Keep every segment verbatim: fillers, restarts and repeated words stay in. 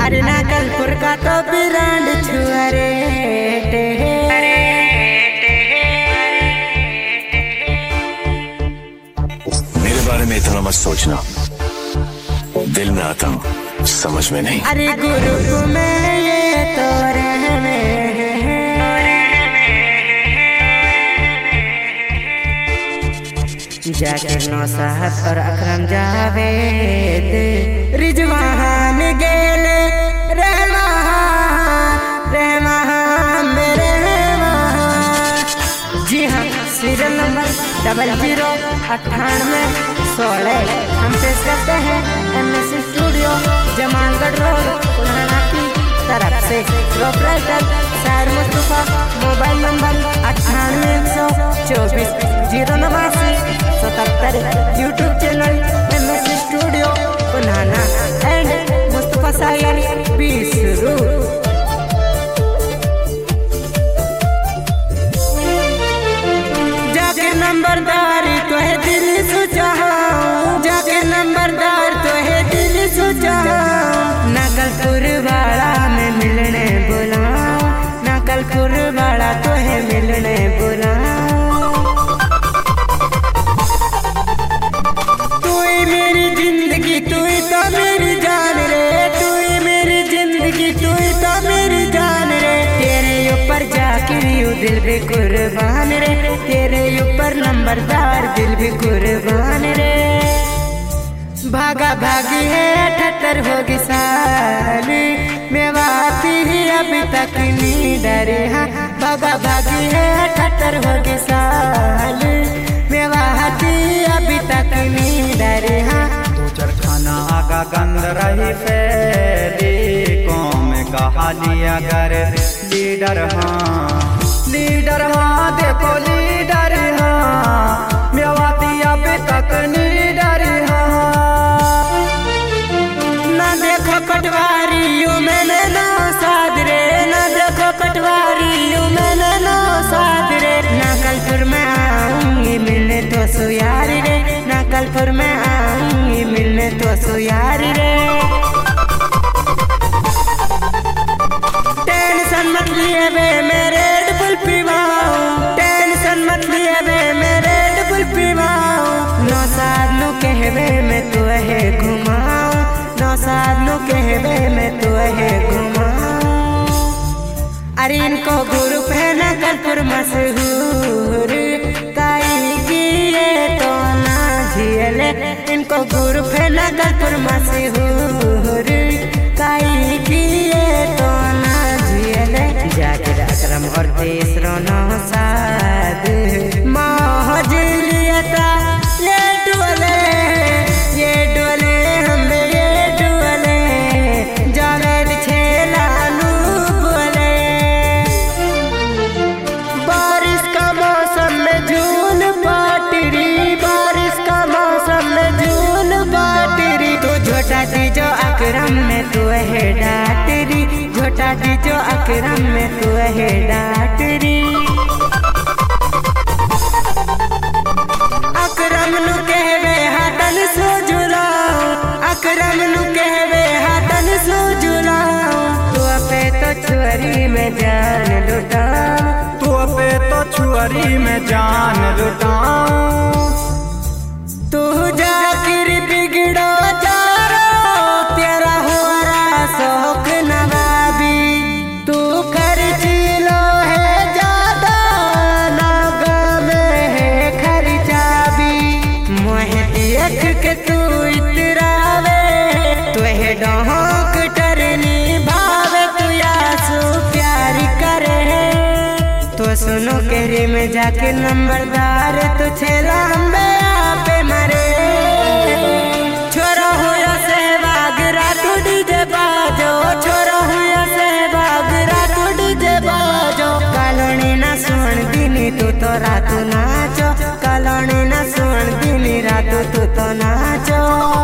अरे नागलपुर का तो ब्रांड छुआ रे। मेरे बारे में इतना मत सोचना, दिल में आता हूँ समझ में नहीं। अरे गुरु में ये तो रहने जाकिर नौसाहत और अकरम जावेद रिजवान गेले रहमान रहमान मेरे रहमान। जी हाँ, सीरियल नंबर डबल जीरो अट्ठानवे सोलह हम पेश करते हैं M S studio Jamalgarh road पुराना की तरफ से। प्रोपराइटर शायर मुस्तफा। मोबाइल नंबर अट्ठानवे एक सौ चौबीस जीरो नवासी सतहत्तर। YouTube channel M S studio पुराना एंड मुस्तफा शायर बीस रू। जाके नंबरदार तो है दिल सुझाओ, जाके नंबरदार तो है दिल सुझाओ। नागलपुर वाला में मिलने बुलाओ, नागलपुर वाला तो है मिलने बुलाओ। तू ही मेरी जिंदगी, तू ही तो मेरी जान रे, तू ही मेरी जिंदगी, तू ही तो मेरी जान रे। तेरे ऊपर जाकिर यूं दिल भी कुर्बान रे, तेरे ऊपर नंबरदार दिल भी कुर्बान रे। भागा भागी है अठहत्तर होगी साल, मेवाती ही अभी तक नहीं डरे। हाँ, भागा भागी है अठहत्तर होगी साल, मेवाती अभी तक नहीं डरे। हाँ, तू चरखाना आगा गंद रही फैली, कौम कहा लिया कर लीडर। हाँ लीडर, हाँ देखो लीडर, हाँ मेवाती अभी तक नहीं डरी। ना देखो पटवारी यूं मैंने नो साध रे, ना देखो पटवारी यूं मैंने नो साध रे। नागलपुर में आऊंगी मिलने तो सुयारी रे, नागलपुर में आऊंगी मिलने तो सुयारी रे। टेंशन मत लिए वे मेरे डबल पीवाओ, टेंशन मत लिए वे मेरे डबल पीवाओ। नौ साल नो कहवे मैं तो है घुमाओ, नौ साल नो कहवे मैं तो है घुमाओ। अरे इनको ग्रुप है नागलपुर मशहूर, काई की ये तो ना झेले। इनको ग्रुप है नागलपुर मशहूर, काई की ये तो ना झेले। जाकिर अकरम और तीसरो नौसाद मौज लियता ये डोले, ये डोले हमें ये डोले। जावेद छेला नू बोले, बारिश का मौसम में झूल बाटरी, बारिश का मौसम में झूल बाटरी। तो झोटा दी जो अकरम में तू है डाटरी, झोटा दी जो अकरम में तू है डाटरी। अकरम नु कहवे हाथन सो झुलाओ, अकरम नु कहवे हाथन सो झुलाओ। तू पे तो छुरी में जान लुटाओ, तू पे तो छुरी में जान लुटाओ। तू जाकिर बिगड़ो जारो, तेरा हो रहा शौक नवाबी। तू खर्ची लो है ज्यादा, नागा में है खर्चा भी। मोहे देख के तू इतरावे, तू है डोंक टरनी भावे। तू यासु प्यार करे तो सुनो कहरी में जाके नंबरदार। तू छेला हम्बे आपे मरे, छोरा हुआ सहवाग रातू डीजे बाजो, छोरा हुआ सहवाग रातू डीजे बाजो। कालोनी ना सुन दिनी तू तो रातू नाचो, कालोनी ना सुन दिनी रातू तू तो नाचो।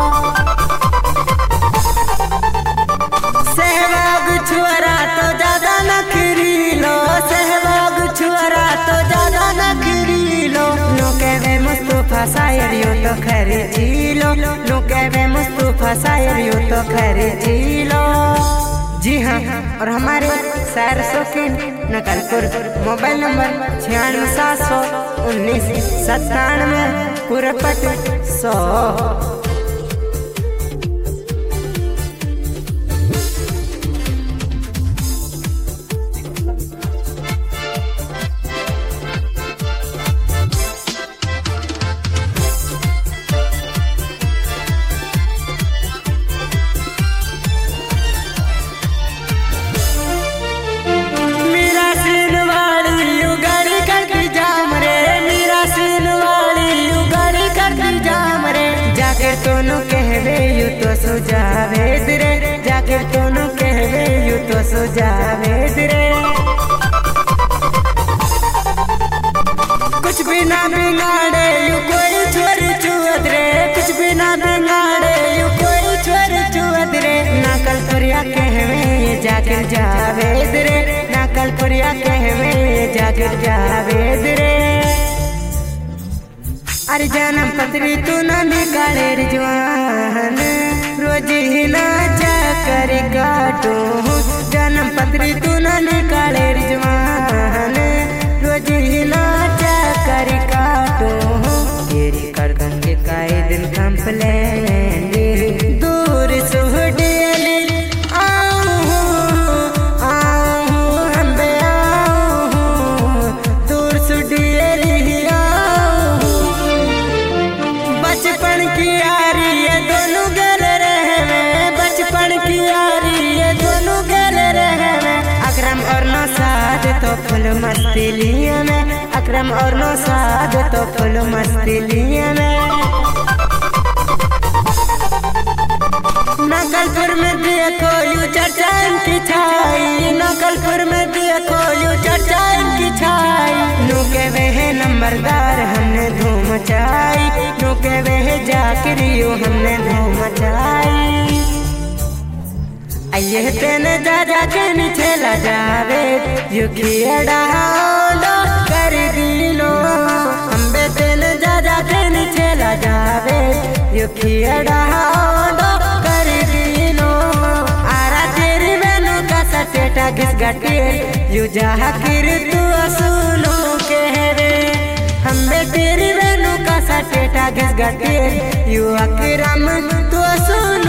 सहवाग छुअरा तो ज्यादा नखरी लो, सहवाग छुअरा तो ज्यादा नखरी लो। नो कहवे मुस्तफा शायर यूं तो खरी लो, नो कहवे मुस्तफा शायर यूं तो खरी लो। और हमारे शायर शौकीन नकलपुर। मोबाइल नंबर छियानवे सात सौ उन्नीस सत्तानवे कुरपट सौ। तोनु कहवे यू तो सुझावे रे, जाकर तोनु कहवे यू तो सुझावे रे। कुछ भी ना बिगाड़े यू कोई छोरी चुअद रे, कुछ भी ना बिगाड़े यू कोई छोरी चुअद रे। नकल पुरिया कहवे जाकर जावे रे, नकल पुरिया कहवे जाकर जावे रे। अरे जन्म पत्री तू न निकाले रिजवान, रोज ही ना जाकर काटो। जन्म पत्री तू न निकाले रिजवान, रोज ही ना जाकर काटो। तेरी कर दूंगे काई दिन कंप्लेन, दूर सुह डेली आओ आओ हम बे आओ, दूर सुह डेली बचपन की यारी ये दोनों गल रहे, बचपन की यारी ये दोनों गल रहे। अकरम और नौसाद तो फुल मस्ती लिए में, अकरम और नौसाद तो फुल मस्ती लिए में। नकलपुर में देखो यू चर्चा इनकी छाई, नकलपुर में देखो यू चर्चा इनकी छाई। नू के वह नंबरदार हमने धूम मचाई, नू के वह जाकर यू हमने धूम मचाई। आइए तेने जा जा के नीचे ला जावे यू खियड़ा कर दिलो। अम्बे तेने जा जा के नीचे ला जावे यू खियड़ा कर दिलो। आरा तेरी बेनु का सटेटा घिस गटे यू जहा किर तू असुलो कहवे। अम्बे तेरी बेनु का सटेटा घिस गटे यू अकरम तू असुलो